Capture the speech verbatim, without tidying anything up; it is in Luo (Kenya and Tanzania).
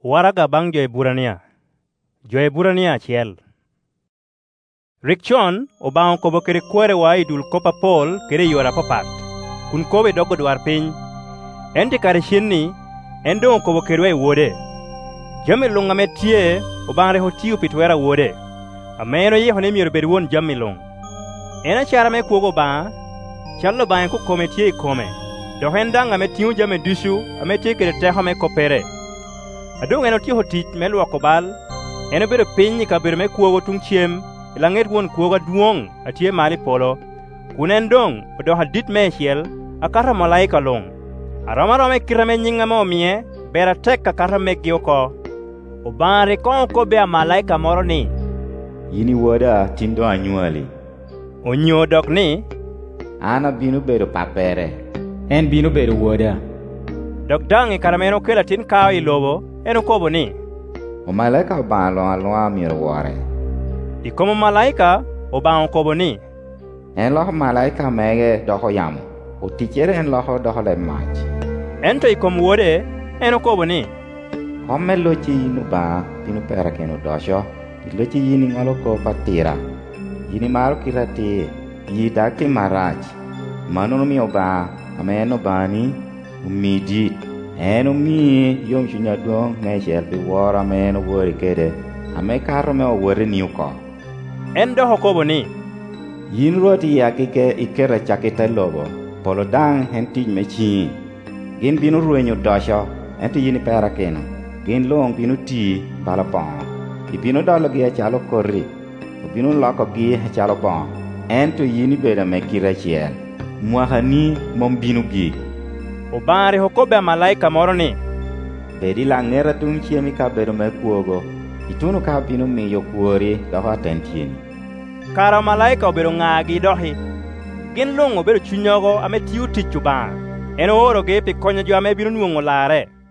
Waraga bang Jo-Ebrania. Jo-Ebrania achiel. Rikchon obao kobo kere kwere wa idul kopa pol kere yora papat. Kun kobe dogo dwar piny. Enti kare shinni endo kobo kere wa wuode. Jami long ame tie obang reho tiyo pitwera wuode. Ameno ye hone miyo bed won jami long. Ena chara me kuogo ba challo ba ku kome tie kome. Dohendang ame tiyo jami dusu ame tie kere teho me kopere. Adong eno tiyo tich me luoko bal. Eno bedo piny ka bedo me kuogo tung chiem. Ilanget won kuoga duong atie mali polo. Kunen dong odoha dit me chiel akara malaika long. Aroma rome kirame nyinga mo mie bera tek kakara me gioko. Obare kon ko be malaika moro ni. Yini woda tindo anyuali. Onyo dok ni. Ana binu bedo papere. En binu bedo woda. Dok dangi karameno kela tin kao ilobo eno kobo ni. O malaika obalo alwa miro wore. Ikomo malaika obang kobo ni. En loho malaika mege doho yam. O tichere en loho doho le mach. Ento ikom wode eno kobo ni. Ome lochi yinu ba binu pera keno dosho. Lochi yini ngalo ko patira. Yini maro kirati. Yi daki marach. Mano mi oba. Ameno bani. Umiji. Eno mi yom shunya dong. Meshel bi wara ameno wori kede. Ame karo me o wori niuko. Endo hokobo ni. Yin roti ya kike ikera chakita lobo. Polo dang henti mechi. Gin binu ruenyo dosho. Enti yini pera keno. Gin long binu ti balapong. Ibinu dolo gi chalo korri. Ibinu loko gi chalo bon. Ento yini beda me kira chiel. Mwahani mom binu gi. Obare hokobe malaika moro ni. Bedi la ngera tung chiemi ka bedo me kuogo. Itunu ka binu miyo kuori doho tentieni. Kara malaika obedo ngagi dohi. Gin long obedo chunyogo ame tiyo tichu ba. Eno oro ge pi konyo jo ame binu nuongo lare.